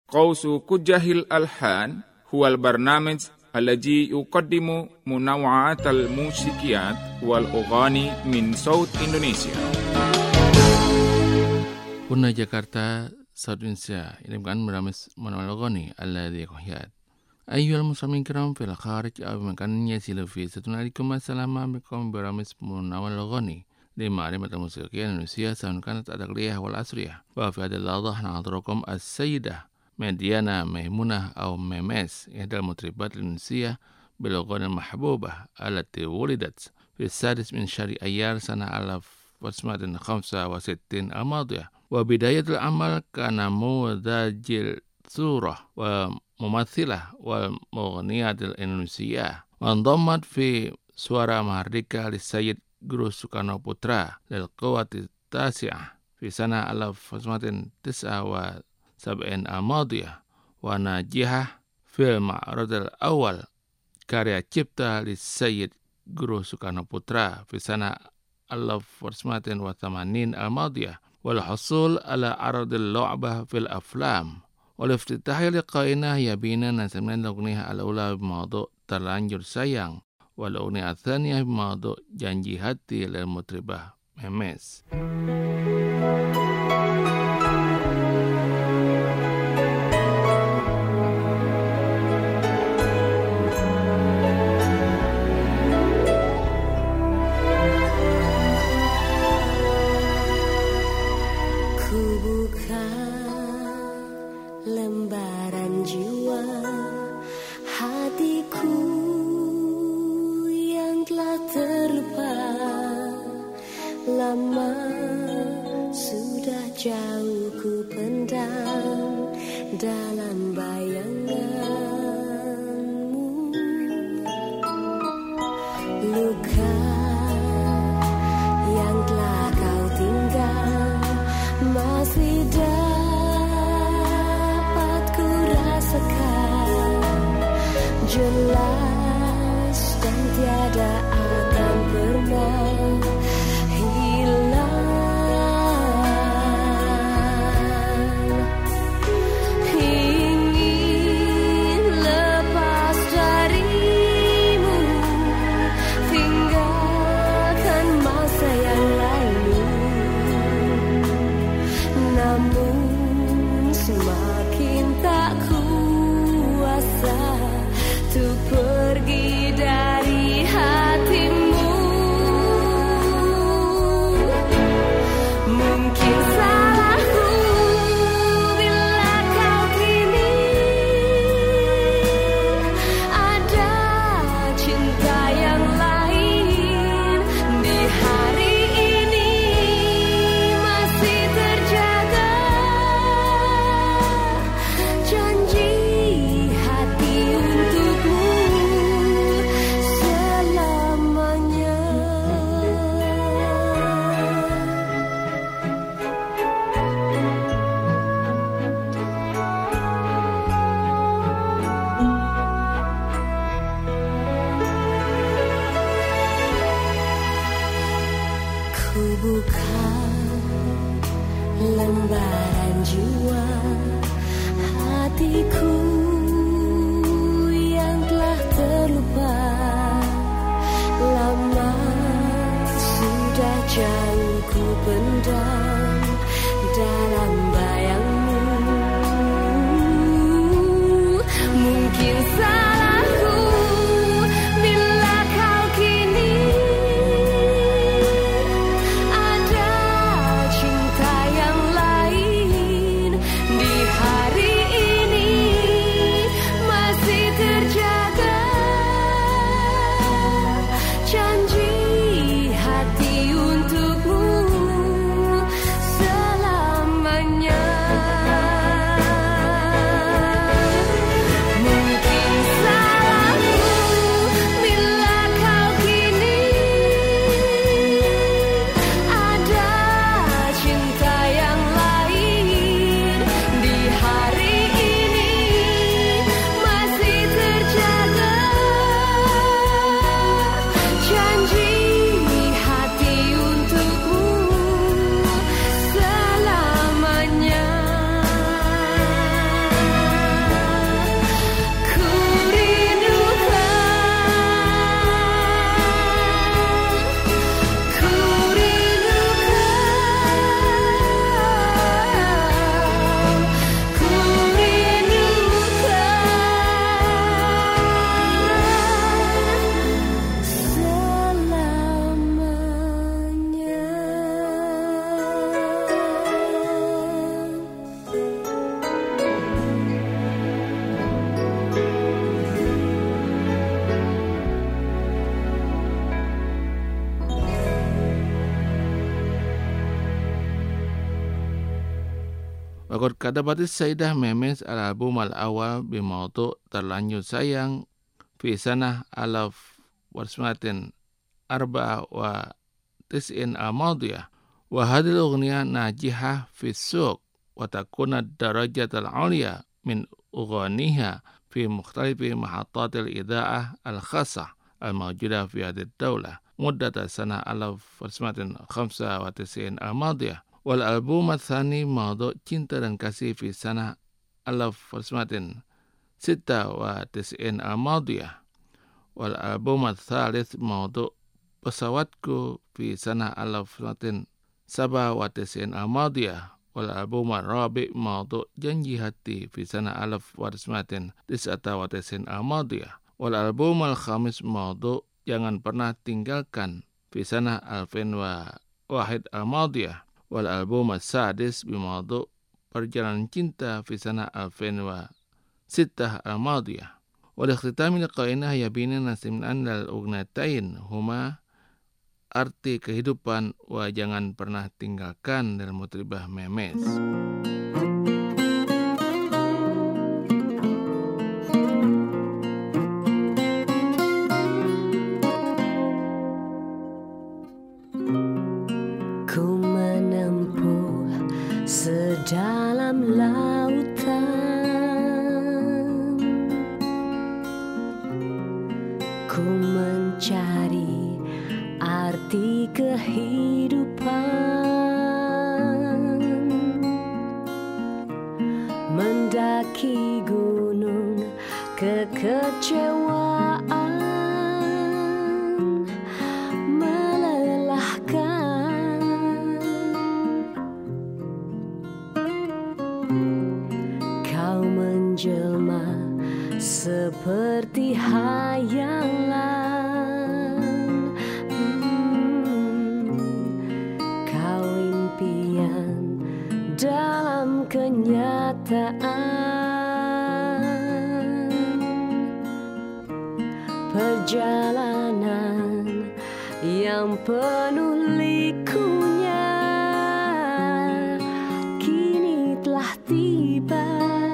Qawsu Kujahil Alhan huwal barnamij الذي يقدم منوعات الموسيقيات والأغاني من صوت إندونيسيا. Purna Jakarta, South Indonesia. Ini bukan beramis menawalogoni alladhi kuhyat. Ayyuhal muslimin kiram fil kharij aw makan yasilu fi satunikum assalamu alaikum beramis menawalogoni. Di ma'rifatul musiqiyya Indonesia saun kanat adagliyah wal asriyah. Wa fi hadal ladhah na'adrukum as-sayyidah Mediana Maimunah أو ميميس إحدى المطربات الإندونيسية بالأغاني المحبوبة التي ولدت في السادس من شهر أيار سنة 1965 الماضية. وبداية العمل كان مودج الصورة وممثلة والمغنية الإندونيسية، وانضمت في سورة محركة للسيد Guru Soekarno Putra للقوة التاسعة في سنة 1979 الماضية، وناجحة في المعرض الأول karya cipta للسيد Guru Soekarno Putra في سنة 1980 الماضية، والحصول على عرض اللعبة في الأفلام. والافتتاح لقائنا يبينا نسمع الأغنية الأولى بموضوع terlanjur sayang، والأغنية الثانية بموضوع janji hati للمطربة ميميس. Lembaran jiwa hatiku yang telah terlupa lama, sudah jauh ku pendam dalam bayanganmu. Luka yang telah kau tinggal masih jelas dan tiada akan pernah hilang. Ingin lepas darimu, tinggalkan masa yang lalu, namun semakin tak kuasa untuk pergi dari hatimu. Waktu kadapat Sayyidah Memes al-album al-awal bimaudu terlanjut sayang fi sanah 1994 al-madiyah wa hadhihi al-aghniyah najihah fi as-suq wa takuna ad-darajat al-'ulya min ughaniha fi mukhtalifi mahatat al-idha'ah al-khassah al-mawjudah fi hadhihi ad-dawlah muddat sanah 1995 al-madiyah. Wal album ats-tsani maudu cinta dan kasih fi sanah 1996 al-madiyah. Wal album ats-tsalits maudu pesawatku fi sanah 1997 al-madiyah. Wal album ar-rabi' maudu janji hati fi sanah 1999 al-madiyah. Wal album al-khamis maudu jangan pernah tinggalkan fi sanah 2001 al-madiyah. Wal album as-sadis bimaudu perjalanan cinta fi sanah 2006 al-madiyah. Wal ikhtitami liqa'ina yabina nasim'an lal ugnatain huma arti kehidupan wa jangan pernah tinggalkan dalam mutribah Memes. Dalam lautan ku mencari arti kehidupan, mendaki gunung kekecewaan menjelma seperti hayalan, kau impian dalam kenyataan, perjalanan yang penuh likunya kini telah tiba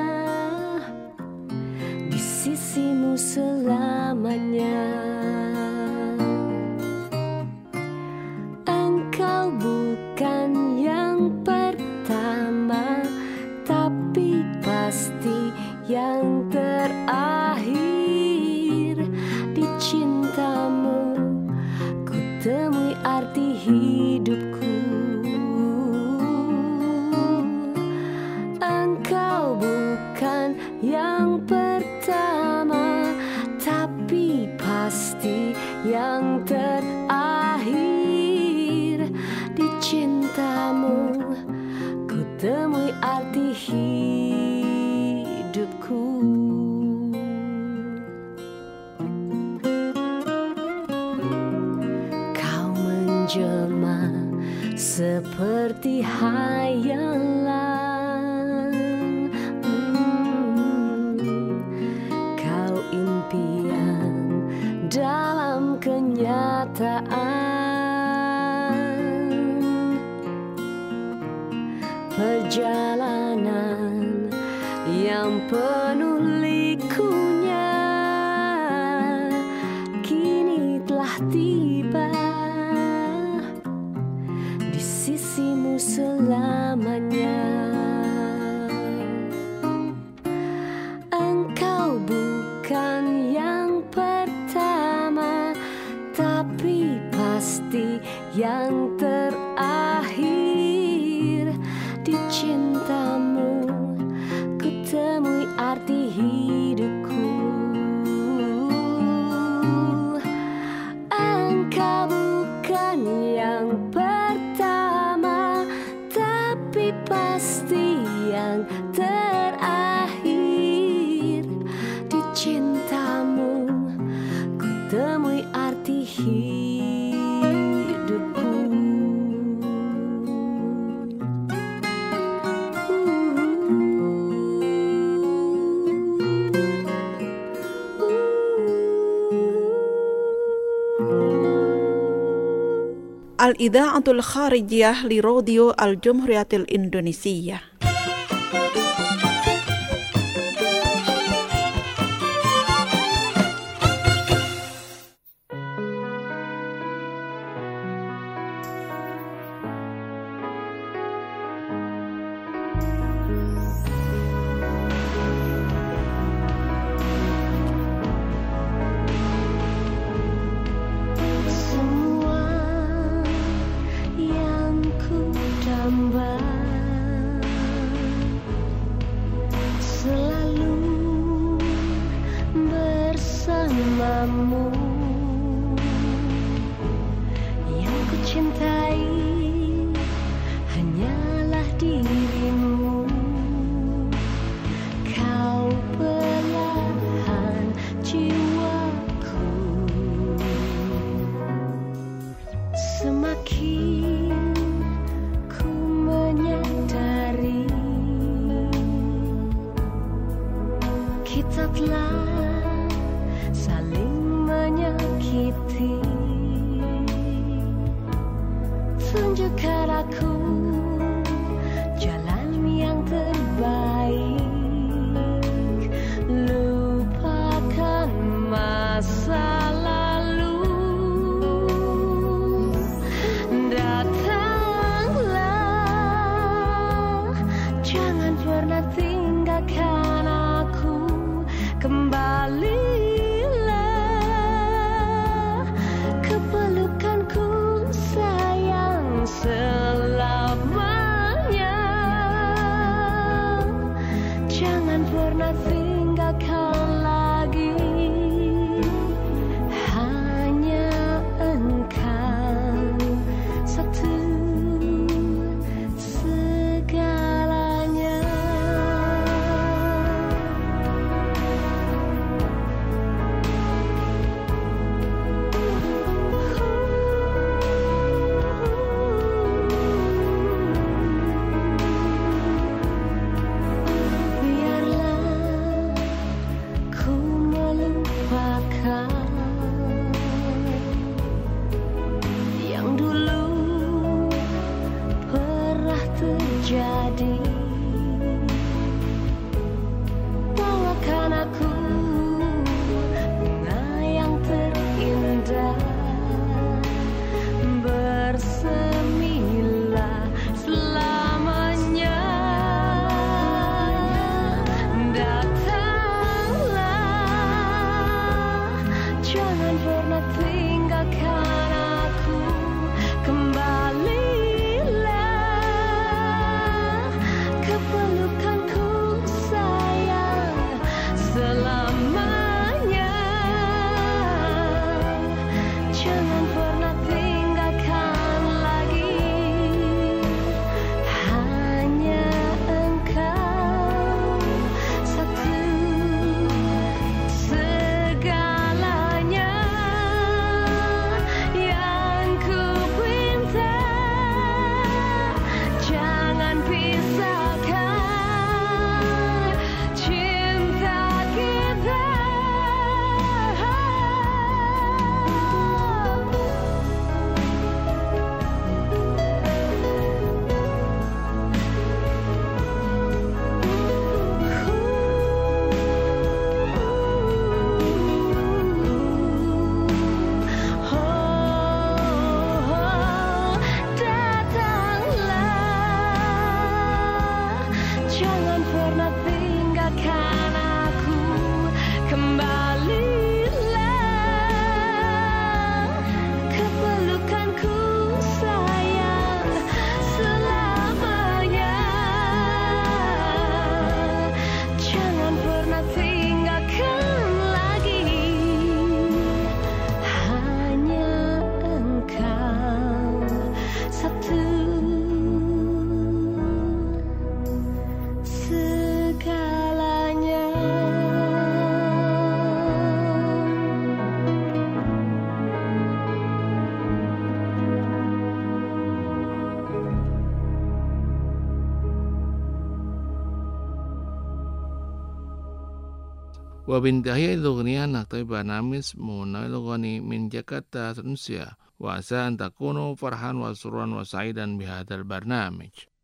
sisimu selamanya. Engkau bukan yang pertama, tapi pasti yang terakhir. Di cintamu ku temui arti hidupku. Engkau bukan yang pertama, tapi pasti yang terakhir. Di cintamu ku temui arti hidupku. Kau menjelma seperti hayalan, impian dalam kenyataan, perjalanan yang penuh likunya kini telah tiba di sisimu selamanya. Engkau bukan yang pertama, tapi pasti yang terakhir. Di cintamu ku temui arti hidupku. Engkau bukan yang pertama, tapi pasti yang terakhir. Di cintamu ku temui arti hidupku. Al-Idha'atul Kharijiyah li Radio Al-Jumhuriyatil Indonesia. bersamamu. Yang ku cintai hanyalah dirimu. Kau belahan jiwaku. Semakin ku menyadari kita telah saling menyakiti. Tunjukkan aku jalan yang terbaik. Lupakan masa lalu. Datanglah, jangan pernah tinggalkan aku. Kembalilah ke pelukanku sayang selamanya. Jangan pernah tinggalkan lagi. Hanya engkau satu segalanya. Biarlah ku melupakan yang dulu pernah terjadi. Bawakan aku bunga yang terindah. Bersemilah selamanya. Datanglah, jangan pernah tinggalkan aku. Kembalilah ke pelukanku sayang selamanya. Jangan pernah tinggalkan lagi. Hanya engkau satu segalanya yang ku pinta. Jangan pisahkan cinta kita. Datanglah, jangan pernah tinggalkan aku. Kembalilah ke pelukanku sayang selamanya. Jangan pernah tinggalkan lagi. Hanya engkau satu segalanya. وبانتهاء الأغنية نختم برنامج منوع الأغاني من جاكرتا تونسيا وعسى أن تكونوا فرحا وسرورا وسعيدا بهذا البرنامج.